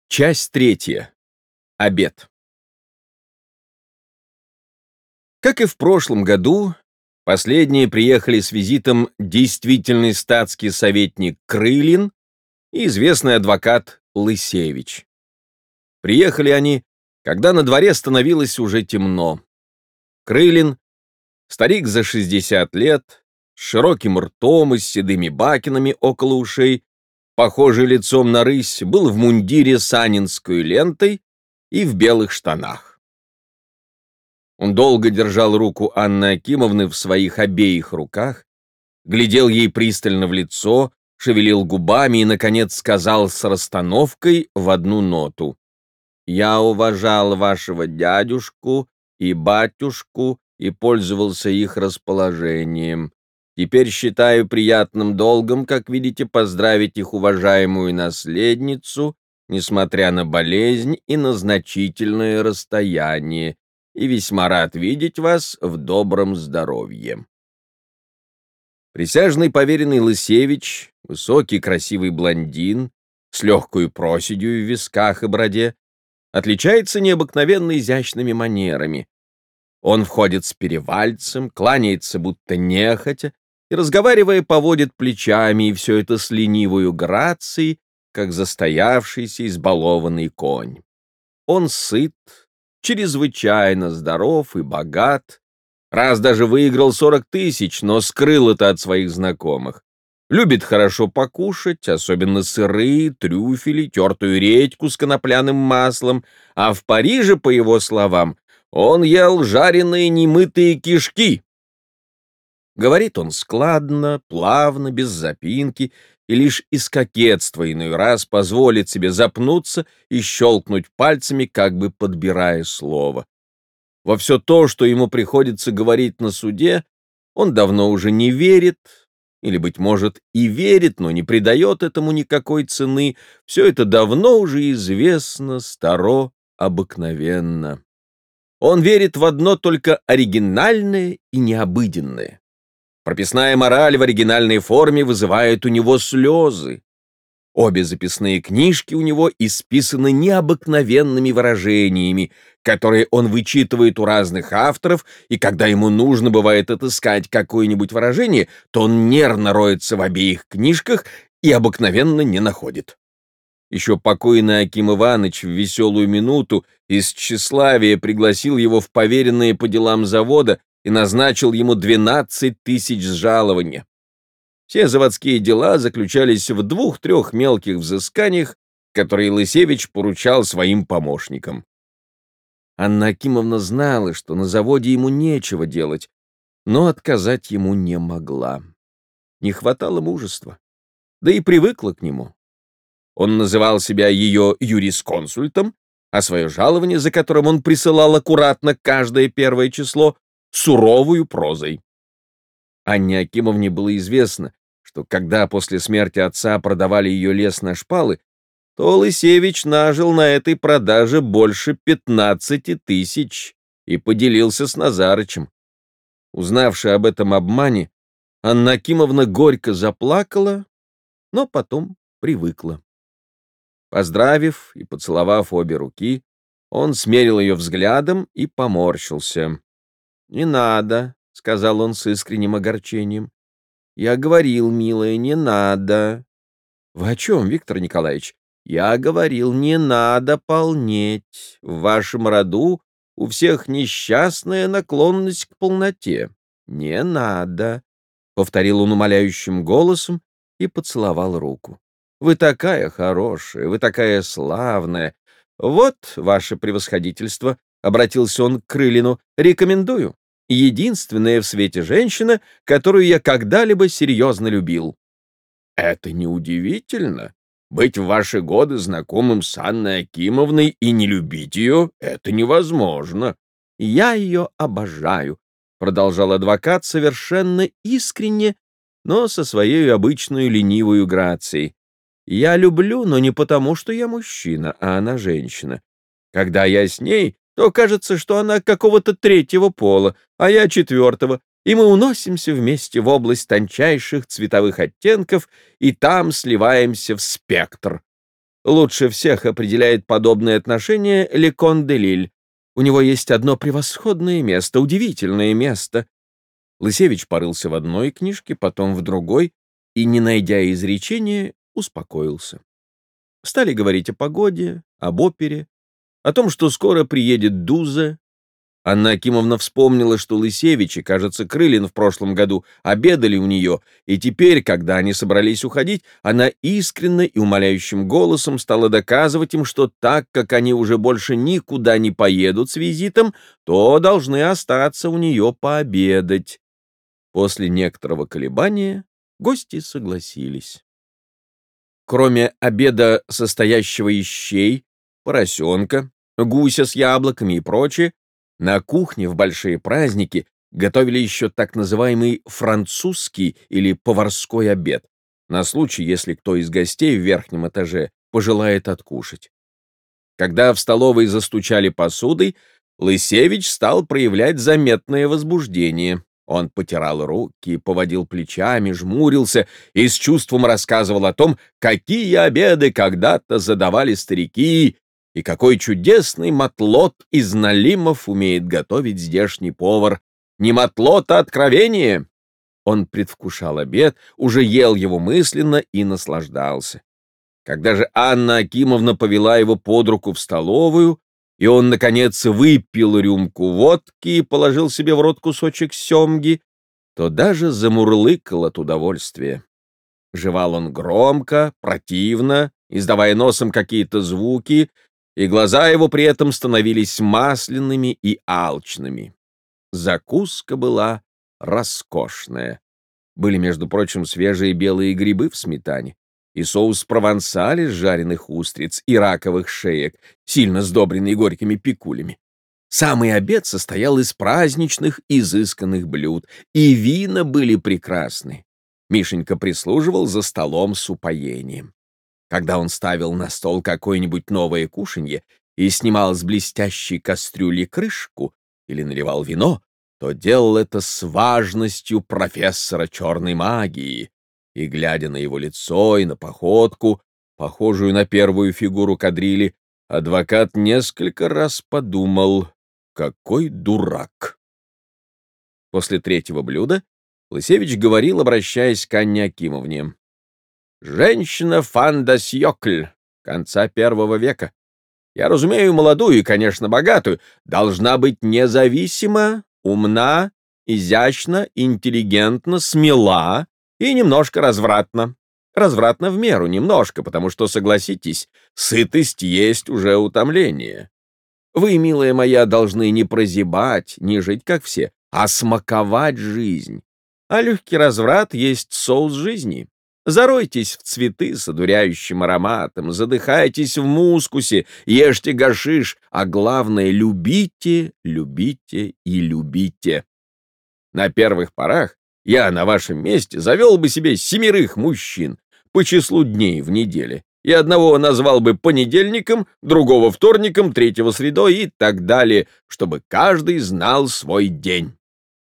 Часть третья. Обед. Как и в прошлом году, последние приехали с визитом действительный статский советник Крылин и известный адвокат Лысевич. Приехали они, когда на дворе становилось уже темно. Крылин, старик за 60 лет, с широким ртом и с седыми бакинами около ушей, похожий лицом на рысь, был в мундире с анинской лентой и в белых штанах. Он долго держал руку Анны Акимовны в своих обеих руках, глядел ей пристально в лицо, шевелил губами и, наконец, сказал с расстановкой в одну ноту: «Я уважал вашего дядюшку и батюшку и пользовался их расположением. Теперь считаю приятным долгом, как видите, поздравить их уважаемую наследницу, несмотря на болезнь и на значительное расстояние, и весьма рад видеть вас в добром здоровье». Присяжный поверенный Лысевич, высокий красивый блондин, с легкой проседью в висках и бороде, отличается необыкновенно изящными манерами. Он входит с перевальцем, кланяется будто нехотя, и, разговаривая, поводит плечами, и все это с ленивою грацией, как застоявшийся избалованный конь. Он сыт, чрезвычайно здоров и богат, раз даже выиграл 40 тысяч, но скрыл это от своих знакомых. Любит хорошо покушать, особенно сыры, трюфели, тертую редьку с конопляным маслом, а в Париже, по его словам, он ел жареные немытые кишки. Говорит он складно, плавно, без запинки, и лишь из кокетства иной раз позволит себе запнуться и щелкнуть пальцами, как бы подбирая слово. Во все то, что ему приходится говорить на суде, он давно уже не верит, или, быть может, и верит, но не придает этому никакой цены. Все это давно уже известно, старо, обыкновенно. Он верит в одно только оригинальное и необыденное. Прописная мораль в оригинальной форме вызывает у него слезы. Обе записные книжки у него исписаны необыкновенными выражениями, которые он вычитывает у разных авторов, и когда ему нужно бывает отыскать какое-нибудь выражение, то он нервно роется в обеих книжках и обыкновенно не находит. Еще покойный Аким Иванович в веселую минуту из тщеславия пригласил его в поверенные по делам завода и назначил ему 12 тысяч с жалования. Все заводские дела заключались в 2-3 мелких взысканиях, которые Лысевич поручал своим помощникам. Анна Акимовна знала, что на заводе ему нечего делать, но отказать ему не могла. Не хватало мужества, да и привыкла к нему. Он называл себя ее юрисконсультом, а свое жалование, за которым он присылал аккуратно каждое первое число, суровую прозой. Анне Акимовне было известно, что когда после смерти отца продавали ее лес на шпалы, то Лысевич нажил на этой продаже больше 15 тысяч и поделился с Назарычем. Узнавши об этом обмане, Анна Акимовна горько заплакала, но потом привыкла. Поздравив и поцеловав обе руки, он смерил ее взглядом и поморщился. «Не надо», — сказал он с искренним огорчением. «Я говорил, милая, не надо». «Вы о чем, Виктор Николаевич?» «Я говорил, не надо полнеть. В вашем роду у всех несчастная наклонность к полноте. Не надо», — повторил он умоляющим голосом и поцеловал руку. «Вы такая хорошая, вы такая славная. Вот, ваше превосходительство», — обратился он к Крылину, — «рекомендую. Единственная в свете женщина, которую я когда-либо серьезно любил». «Это неудивительно. Быть в ваши годы знакомым с Анной Акимовной и не любить ее — это невозможно». «Я ее обожаю», — продолжал адвокат совершенно искренне, но со своей обычной ленивой грацией. «Я люблю, но не потому, что я мужчина, а она женщина. Когда я с ней, то кажется, что она какого-то третьего пола, а я четвертого, и мы уносимся вместе в область тончайших цветовых оттенков и там сливаемся в спектр. Лучше всех определяет подобное отношение Лекон де Лиль. У него есть одно превосходное место, удивительное место. Лысевич порылся в одной книжке, потом в другой, и, не найдя изречения, успокоился. Стали говорить о погоде, об опере, о том, что скоро приедет Дузе. Анна Акимовна вспомнила, что Лысевич и, кажется, Крылин в прошлом году обедали у нее, и теперь, когда они собрались уходить, она искренне и умоляющим голосом стала доказывать им, что так как они уже больше никуда не поедут с визитом, то должны остаться у нее пообедать. После некоторого колебания гости согласились. Кроме обеда, состоящего из щей, поросенка, гуся с яблоками и прочее, на кухне в большие праздники готовили еще так называемый французский или поварской обед, на случай, если кто из гостей в верхнем этаже пожелает откушать. Когда в столовой застучали посудой, Лысевич стал проявлять заметное возбуждение. Он потирал руки, поводил плечами, жмурился и с чувством рассказывал о том, какие обеды когда-то задавали старики, и какой чудесный матлот из налимов умеет готовить здешний повар. Не матлот, а откровение. Он предвкушал обед, уже ел его мысленно и наслаждался. Когда же Анна Акимовна повела его под руку в столовую, и он, наконец, выпил рюмку водки и положил себе в рот кусочек семги, то даже замурлыкал от удовольствия. Жевал он громко, противно, издавая носом какие-то звуки, и глаза его при этом становились масляными и алчными. Закуска была роскошная. Были, между прочим, свежие белые грибы в сметане, и соус провансаль из жареных устриц и раковых шеек, сильно сдобренный горькими пикулями. Самый обед состоял из праздничных, изысканных блюд, и вина были прекрасны. Мишенька прислуживал за столом с упоением. Когда он ставил на стол какое-нибудь новое кушанье и снимал с блестящей кастрюли крышку или наливал вино, то делал это с важностью профессора черной магии, и, глядя на его лицо и на походку, похожую на первую фигуру кадрили, адвокат несколько раз подумал, какой дурак. После третьего блюда Лысевич говорил, обращаясь к Анне Акимовне: «Женщина фандасьёкль конца I века. Я разумею, молодую и, конечно, богатую, должна быть независима, умна, изящна, интеллигентна, смела и немножко развратна. Развратна в меру, немножко, потому что, согласитесь, сытость есть уже утомление. Вы, милая моя, должны не прозябать, не жить, как все, а смаковать жизнь. А легкий разврат есть соус жизни. Заройтесь в цветы с одуряющим ароматом, задыхайтесь в мускусе, ешьте гашиш, а главное — любите, любите и любите. На первых порах я на вашем месте завел бы себе 7 мужчин по числу дней в неделе, и одного назвал бы понедельником, другого вторником, третьего средой и так далее, чтобы каждый знал свой день».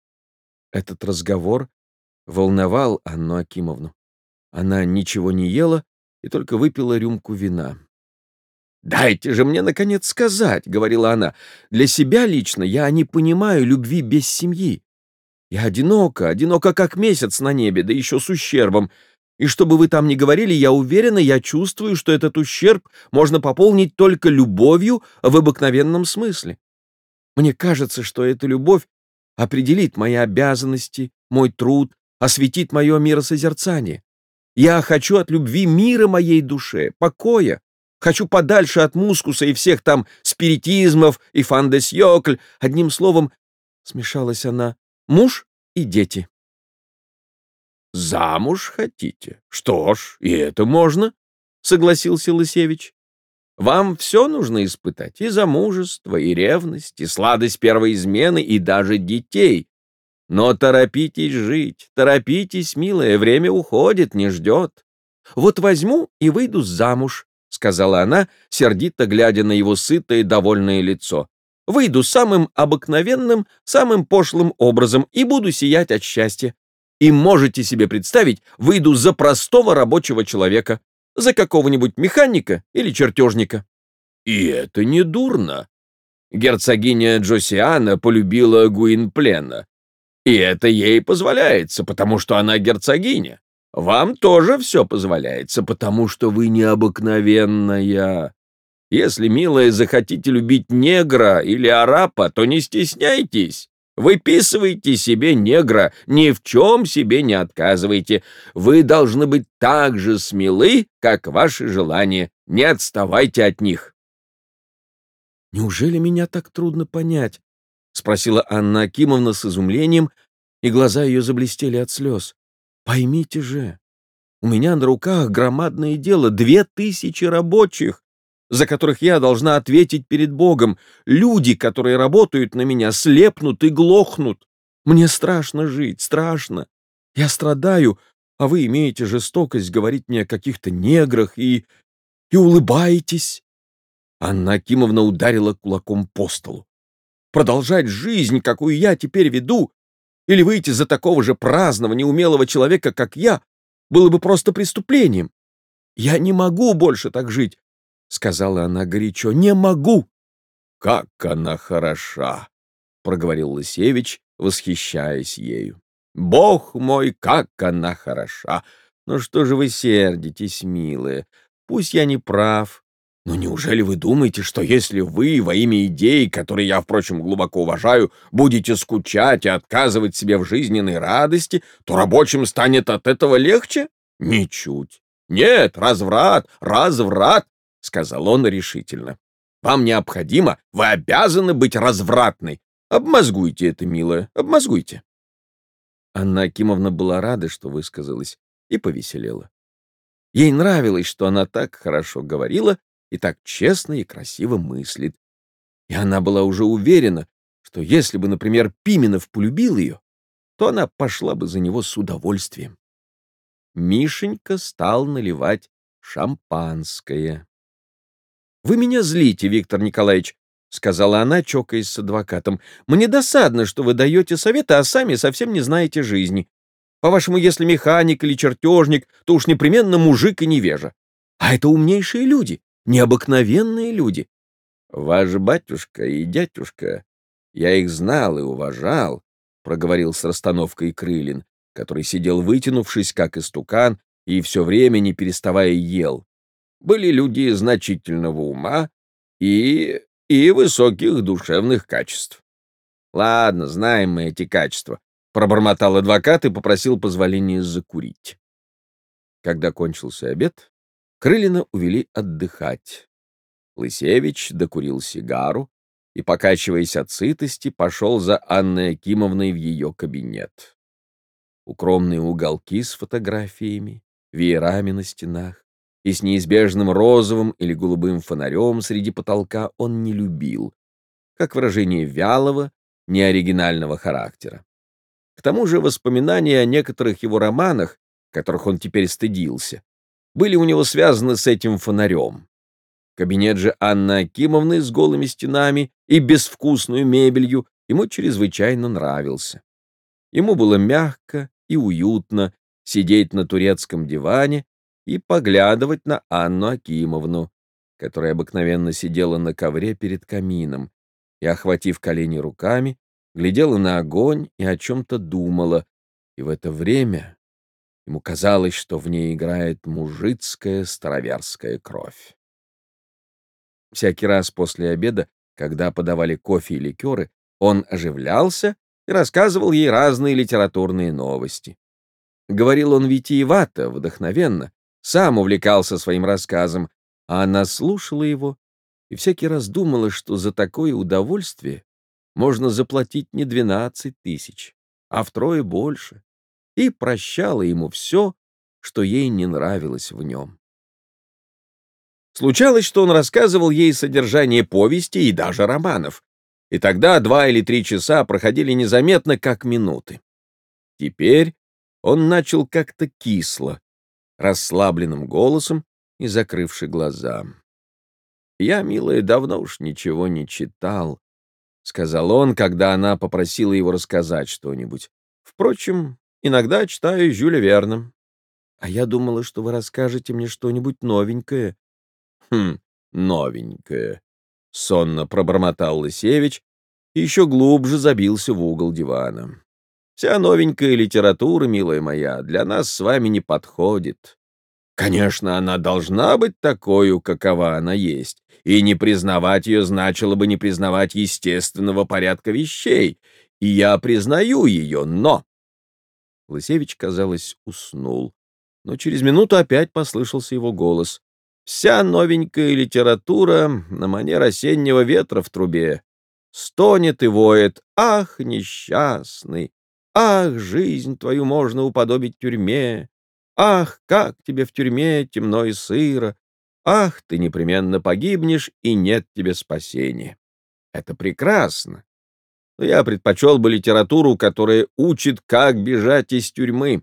Этот разговор волновал Анну Акимовну. Она ничего не ела и только выпила рюмку вина. «Дайте же мне, наконец, сказать», — говорила она, — «для себя лично я не понимаю любви без семьи. Я одинока, как месяц на небе, да еще с ущербом. И что бы вы там ни говорили, я уверена, я чувствую, что этот ущерб можно пополнить только любовью в обыкновенном смысле. Мне кажется, что эта любовь определит мои обязанности, мой труд, осветит мое миросозерцание. Я хочу от любви мира моей душе, покоя. Хочу подальше от мускуса и всех там спиритизмов и фандесьёкль. Одним словом, смешалась она, муж и дети». «Замуж хотите? Что ж, и это можно», — согласился Лысевич. «Вам все нужно испытать, и замужество, и ревность, и сладость первой измены, и даже детей. Но торопитесь жить, торопитесь, милая, время уходит, не ждет. Вот возьму и выйду замуж», — сказала она, сердито глядя на его сытое, довольное лицо. «Выйду самым обыкновенным, самым пошлым образом и буду сиять от счастья. И можете себе представить, выйду за простого рабочего человека. за какого-нибудь механика или чертежника. И это не дурно. Герцогиня Джосиана полюбила Гуинплена. И это ей позволяется, потому что она герцогиня. Вам тоже все позволяется, потому что вы необыкновенная. Если, милая, захотите любить негра или арапа, то не стесняйтесь. Выписывайте себе негра, ни в чем себе не отказывайте. Вы должны быть так же смелы, как ваши желания. Не отставайте от них. «Неужели меня так трудно понять?» — спросила Анна Акимовна с изумлением, и глаза ее заблестели от слез. «Поймите же, у меня на руках громадное дело, 2000 рабочих, за которых я должна ответить перед Богом. Люди, которые работают на меня, слепнут и глохнут. Мне страшно жить, страшно. Я страдаю, а вы имеете жестокость говорить мне о каких-то неграх и улыбаетесь». Анна Акимовна ударила кулаком по столу. «Продолжать жизнь, какую я теперь веду, или выйти за такого же праздного, неумелого человека, как я, было бы просто преступлением. Я не могу больше так жить», — сказала она горячо. «Не могу». «Как она хороша!» — проговорил Лысевич, восхищаясь ею. «Бог мой, как она хороша! Ну что же вы сердитесь, милая? Пусть я не прав. Но неужели вы думаете, что если вы во имя идей, которые я, впрочем, глубоко уважаю, будете скучать и отказывать себе в жизненной радости, то рабочим станет от этого легче? Ничуть. Нет, разврат, разврат!» — сказал он решительно. «Вам необходимо, вы обязаны быть развратной. Обмозгуйте это, милая, обмозгуйте». Анна Акимовна была рада, что высказалась, и повеселела. Ей нравилось, что она так хорошо говорила и так честно и красиво мыслит. И она была уже уверена, что если бы, например, Пименов полюбил ее, то она пошла бы за него с удовольствием. Мишенька стал наливать шампанское. «Вы меня злите, Виктор Николаевич», — сказала она, чокаясь с адвокатом. «Мне досадно, что вы даете советы, а сами совсем не знаете жизни. По-вашему, если механик или чертежник, то уж непременно мужик и невежа. А это умнейшие люди, необыкновенные люди. Ваш батюшка и дядюшка, я их знал и уважал», — проговорил с расстановкой Крылин, который сидел вытянувшись, как истукан, и все время, не переставая, ел. «Были люди значительного ума и высоких душевных качеств». «Ладно, знаем мы эти качества», — пробормотал адвокат и попросил позволения закурить. Когда кончился обед, Крылина увели отдыхать. Лысевич докурил сигару и, покачиваясь от сытости, пошел за Анной Акимовной в ее кабинет. Укромные уголки с фотографиями, веерами на стенах и с неизбежным розовым или голубым фонарем среди потолка он не любил, как выражение вялого, неоригинального характера. К тому же воспоминания о некоторых его романах, которых он теперь стыдился, были у него связаны с этим фонарем. Кабинет же Анны Акимовны с голыми стенами и безвкусной мебелью ему чрезвычайно нравился. Ему было мягко и уютно сидеть на турецком диване и поглядывать на Анну Акимовну, которая обыкновенно сидела на ковре перед камином и, охватив колени руками, глядела на огонь и о чем-то думала, и в это время ему казалось, что в ней играет мужицкая староверская кровь. Всякий раз после обеда, когда подавали кофе и ликеры, он оживлялся и рассказывал ей разные литературные новости. Говорил он витиевато, вдохновенно, сам увлекался своим рассказом, а она слушала его и всякий раз думала, что за такое удовольствие можно заплатить не 12 000, а втрое больше, и прощала ему все, что ей не нравилось в нем. Случалось, что он рассказывал ей содержание повести и даже романов, и тогда 2 или 3 часа проходили незаметно, как минуты. Теперь он начал как-то кисло, расслабленным голосом и закрывши глаза. «Я, милая, давно уж ничего не читал», — сказал он, когда она попросила его рассказать что-нибудь. «Впрочем, иногда читаю Жюля Верна». А я думала, что вы расскажете мне что-нибудь новенькое. Хм, новенькое. Сонно пробормотал Лысевич и еще глубже забился в угол дивана. Вся новенькая литература, милая моя, для нас с вами не подходит. Конечно, она должна быть такой, какова она есть, и не признавать ее значило бы не признавать естественного порядка вещей, и я признаю ее, но... Лысевич, казалось, уснул, но через минуту опять послышался его голос. Вся новенькая литература на манер осеннего ветра в трубе стонет и воет: «Ах, несчастный! Ах, жизнь твою можно уподобить тюрьме! Ах, как тебе в тюрьме темно и сыро! Ах, ты непременно погибнешь, и нет тебе спасения!» Это прекрасно, но я предпочел бы литературу, которая учит, как бежать из тюрьмы.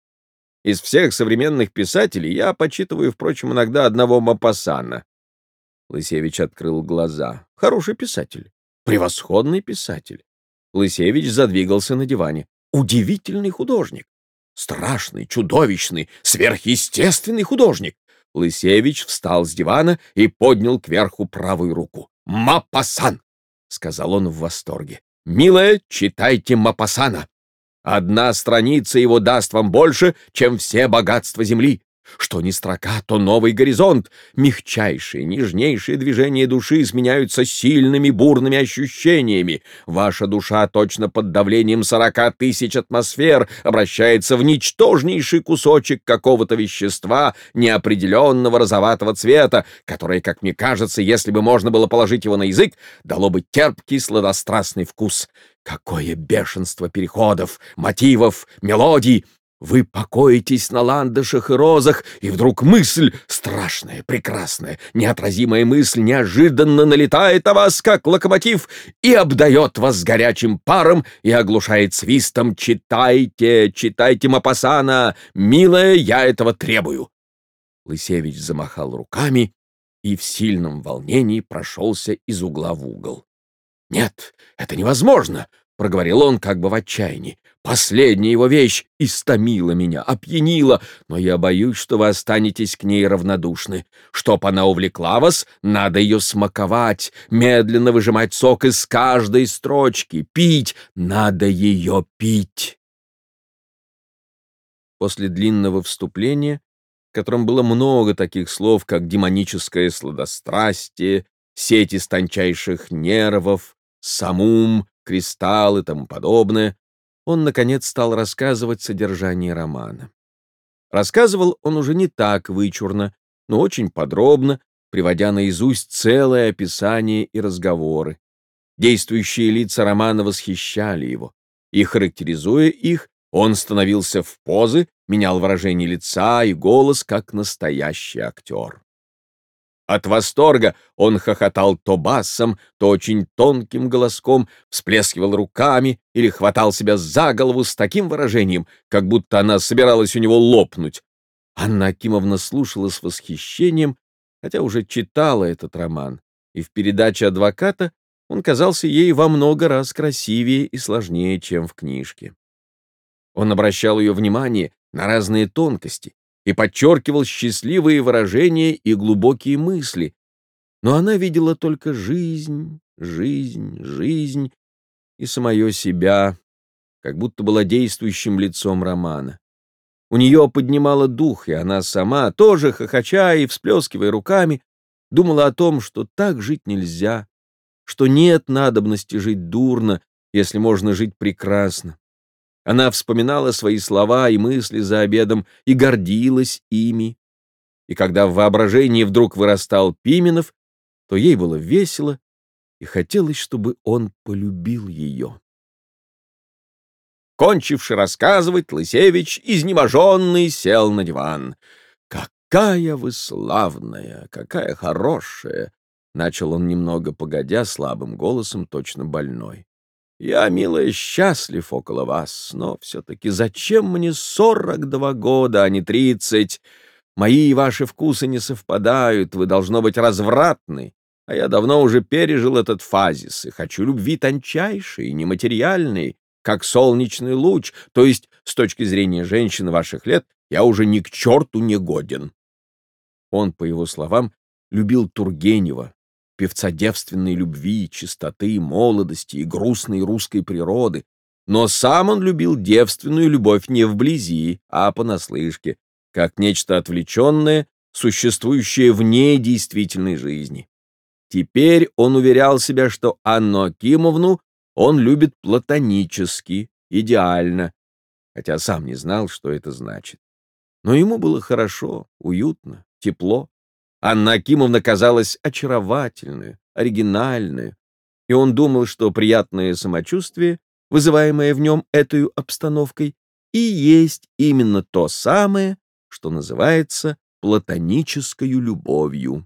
Из всех современных писателей я почитываю, впрочем, иногда одного Мопассана. Лысевич открыл глаза. Хороший писатель, превосходный писатель. Лысевич задвигался на диване. Удивительный художник. Страшный, чудовищный, сверхъестественный художник. Лысевич встал с дивана и поднял кверху правую руку. «Мопассан!» — сказал он в восторге. «Милая, читайте Мопассана. Одна страница его даст вам больше, чем все богатства земли. Что ни строка, то новый горизонт. Мягчайшие, нежнейшие движения души сменяются сильными, бурными ощущениями. Ваша душа точно под давлением 40 тысяч атмосфер обращается в ничтожнейший кусочек какого-то вещества неопределенного розоватого цвета, которое, как мне кажется, если бы можно было положить его на язык, дало бы терпкий сладострастный вкус. Какое бешенство переходов, мотивов, мелодий! Вы покоитесь на ландышах и розах, и вдруг мысль, страшная, прекрасная, неотразимая мысль, неожиданно налетает на вас, как локомотив, и обдает вас горячим паром и оглушает свистом. Читайте, читайте Мопассана, милая, я этого требую. Лысевич замахал руками и в сильном волнении прошелся из угла в угол. «Нет, это невозможно!» — проговорил он как бы в отчаянии. «Последняя его вещь истомила меня, опьянила, но я боюсь, что вы останетесь к ней равнодушны. Чтоб она увлекла вас, надо ее смаковать, медленно выжимать сок из каждой строчки, пить, надо ее пить». После длинного вступления, в котором было много таких слов, как демоническое сладострастие, сеть из тончайших нервов, самум, кристалл и тому подобное, он, наконец, стал рассказывать содержание романа. Рассказывал он уже не так вычурно, но очень подробно, приводя наизусть целое описание и разговоры. Действующие лица романа восхищали его, и, характеризуя их, он становился в позы, менял выражение лица и голос, как настоящий актер. От восторга он хохотал то басом, то очень тонким голоском, всплескивал руками или хватал себя за голову с таким выражением, как будто она собиралась у него лопнуть. Анна Акимовна слушала с восхищением, хотя уже читала этот роман, и в передаче адвоката он казался ей во много раз красивее и сложнее, чем в книжке. Он обращал ее внимание на разные тонкости и подчеркивал счастливые выражения и глубокие мысли, но она видела только жизнь, жизнь, жизнь и самое себя, как будто была действующим лицом романа. У нее поднимало дух, и она сама, тоже хохоча и всплескивая руками, думала о том, что так жить нельзя, что нет надобности жить дурно, если можно жить прекрасно. Она вспоминала свои слова и мысли за обедом и гордилась ими. И когда в воображении вдруг вырастал Пименов, то ей было весело и хотелось, чтобы он полюбил ее. Кончивши рассказывать, Лысевич, изнеможенный, сел на диван. «Какая вы славная, какая хорошая!» — начал он немного погодя слабым голосом, точно больной. «Я, милая, счастлив около вас, но все-таки зачем мне 42 года, а не 30? Мои и ваши вкусы не совпадают, вы, должно быть, развратны, а я давно уже пережил этот фазис и хочу любви тончайшей, нематериальной, как солнечный луч, то есть, с точки зрения женщин ваших лет, Я уже ни к черту не годен». Он, по его словам, любил Тургенева, певца девственной любви, чистоты, молодости и грустной русской природы, но сам он любил девственную любовь не вблизи, а понаслышке, как нечто отвлеченное, существующее вне действительной жизни. Теперь он уверял себя, что Анну Акимовну он любит платонически, идеально, хотя сам не знал, что это значит. Но ему было хорошо, уютно, тепло. Анна Акимовна казалась очаровательной, оригинальной, и он думал, что приятное самочувствие, вызываемое в нем этой обстановкой, и есть именно то самое, что называется платонической любовью.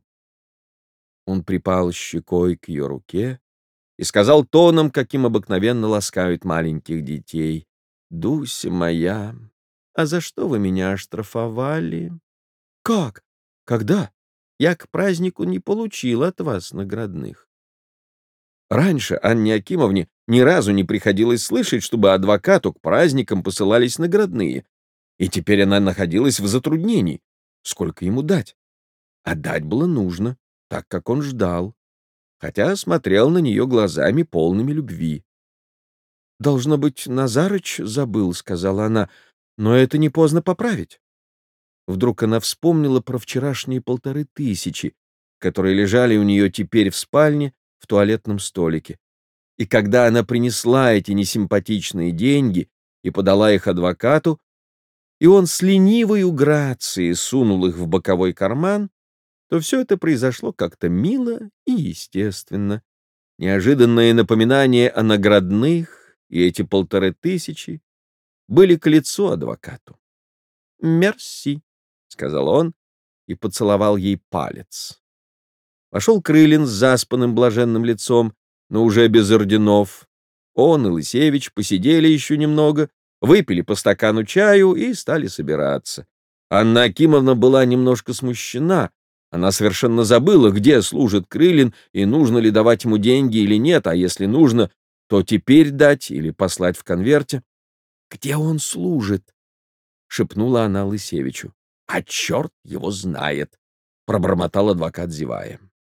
Он припал щекой к ее руке и сказал тоном, каким обыкновенно ласкают маленьких детей: «Дуся моя, а за что вы меня оштрафовали?» «Как? Когда? Я к празднику не получил от вас наградных». Раньше Анне Акимовне ни разу не приходилось слышать, чтобы адвокату к праздникам посылались наградные, и теперь она находилась в затруднении. Сколько ему дать? А дать было нужно, так как он ждал, хотя смотрел на нее глазами, полными любви. «Должно быть, Назарыч забыл», — сказала она, — «но это не поздно поправить». Вдруг она вспомнила про вчерашние 1500, которые лежали у нее теперь в спальне в туалетном столике. И когда она принесла эти несимпатичные деньги и подала их адвокату, и он с ленивой грацией сунул их в боковой карман, то все это произошло как-то мило и естественно. Неожиданное напоминание о наградных и эти 1500 были к лицу адвокату. «Мерси», — сказал он и поцеловал ей палец. Вошел Крылин с заспанным блаженным лицом, но уже без орденов. Он и Лысевич посидели еще немного, выпили по стакану чаю и стали собираться. Анна Акимовна была немножко смущена. Она совершенно забыла, где служит Крылин и нужно ли давать ему деньги или нет, а если нужно, то теперь дать или послать в конверте. «Где он служит?» — шепнула она Лысевичу. «А черт его знает!» — пробормотал адвокат, зевая.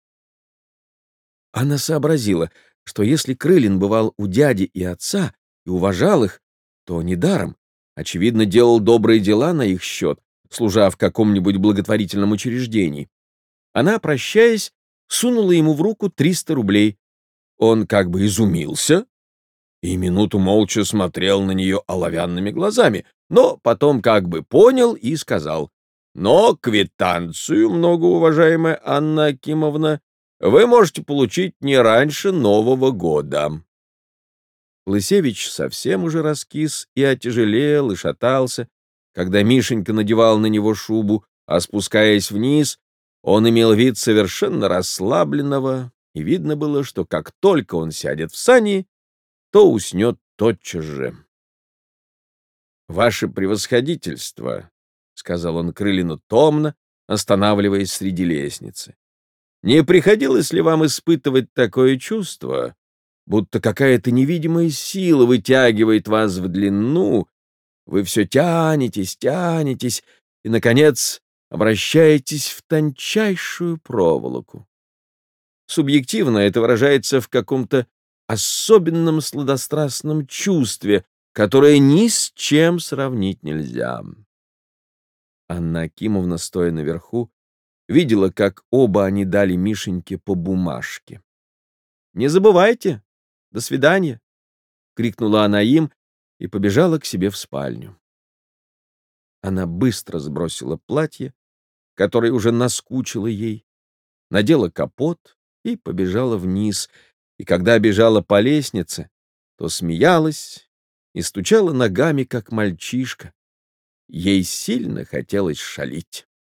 Она сообразила, что если Крылин бывал у дяди и отца и уважал их, то недаром, очевидно, делал добрые дела на их счет, служа в каком-нибудь благотворительном учреждении. Она, прощаясь, сунула ему в руку 300 рублей. Он как бы изумился и минуту молча смотрел на нее оловянными глазами, но потом как бы понял и сказал: «Но квитанцию, многоуважаемая Анна Акимовна, вы можете получить не раньше Нового года». Лысевич совсем уже раскис и отяжелел, и шатался, когда Мишенька надевал на него шубу, а спускаясь вниз, он имел вид совершенно расслабленного, и видно было, что как только он сядет в сани, то уснет тотчас же. «Ваше превосходительство», — сказал он Крылину томно, останавливаясь среди лестницы, — «не приходилось ли вам испытывать такое чувство, будто какая-то невидимая сила вытягивает вас в длину, вы все тянетесь, тянетесь и, наконец, обращаетесь в тончайшую проволоку? Субъективно это выражается в каком-то особенном сладострастном чувстве, которое ни с чем сравнить нельзя». Анна Акимовна, стоя наверху, видела, как оба они дали Мишеньке по бумажке. «Не забывайте! До свидания!» — крикнула она им и побежала к себе в спальню. Она быстро сбросила платье, которое уже наскучило ей, надела капот и побежала вниз, и когда бежала по лестнице, то смеялась и стучала ногами, как мальчишка. Ей сильно хотелось шалить.